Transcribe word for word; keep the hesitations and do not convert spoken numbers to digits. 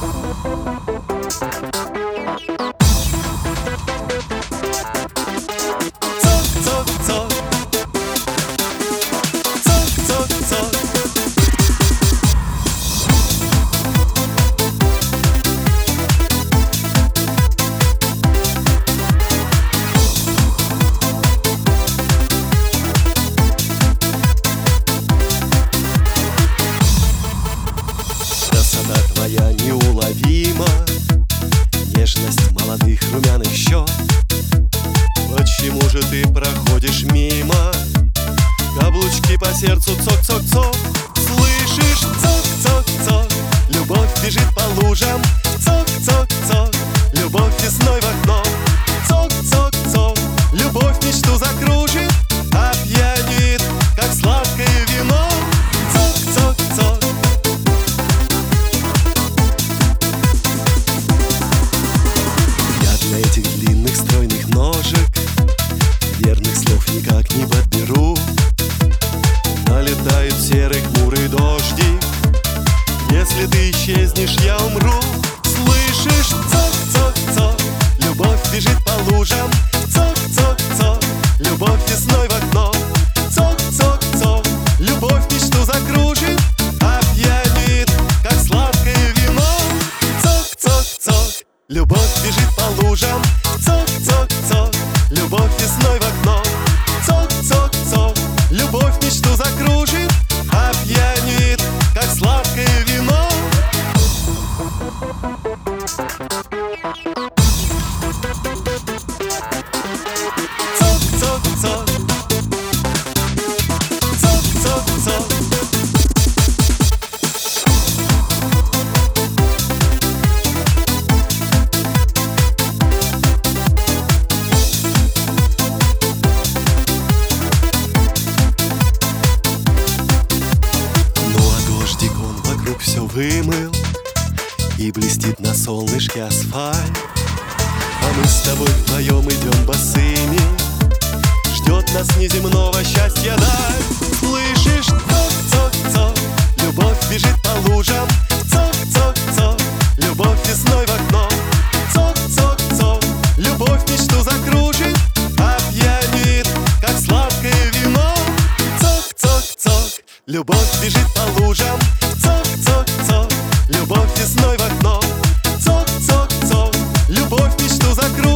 Красота твоя неуловима, нежность молодых румяных щек. Почему же ты проходишь мимо? Каблучки по сердцу цок-цок-цок. Слышишь? Цок-цок-цок. Любовь бежит по лужам. Цок-цок-цок. Любовь весной в окно. Цок-цок-цок. Любовь мечту закружит, опьянит, как сладкое вино. Цок-цок-цок. Я для этих длинных стройных ножек верных слов никак не подберу. Налетают серый хмурый дождик. Если ты исчезнешь, я умру. Слышишь? Цок-цок-цок. Любовь бежит по лужам. Цок-цок-цок. Любовь весной в окно. Цок-цок-цок. Любовь мечту закружит, опьянит, как сладкое вино. Цок-цок-цок. Любовь бежит по лужам. Цок-цок-цок. Любовь весной в окно. Цок-цок-цок. Любовь мечту закружит, опьянит, как сладкое вино. Цок-цок-цок. Цок-цок-цок. Все вымыл, и блестит на солнышке асфальт. А мы с тобой вдвоем идем босыми. Ждет нас неземного счастья даль. Слышишь? Цок-цок-цок. Любовь бежит по лужам. Цок-цок-цок. Любовь весной в окно. Цок-цок-цок. Любовь мечту закружит, опьянит, как сладкое вино. Цок-цок-цок. Любовь бежит по лужам. Цок-цок-цок. Любовь весной в окно. Цок-цок-цок. Любовь мечту закружит.